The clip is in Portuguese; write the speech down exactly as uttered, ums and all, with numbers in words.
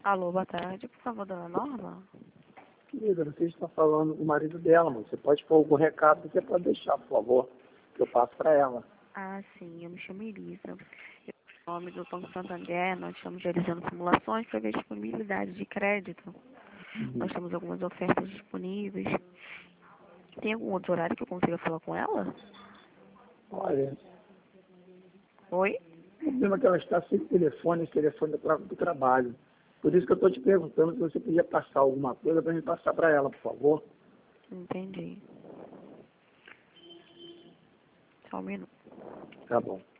Alô, boa tarde. Por favor, dona Norma? Querida, você está falando com o marido dela, mano. Você pode pôr algum recado que você pode deixar, por favor, que eu passo para ela. Ah, sim. Eu me chamo Elisa. Eu, em nome do Banco Santander, nós estamos realizando simulações para ver a disponibilidade de crédito. Uhum. Nós temos algumas ofertas disponíveis. Tem algum outro horário que eu consiga falar com ela? Olha, Oi? o problema é que ela está sem telefone, esse telefone do, tra- do trabalho. Por isso que eu estou te perguntando se você podia passar alguma coisa para me passar para ela, por favor. Entendi. Só um minuto. Tá bom.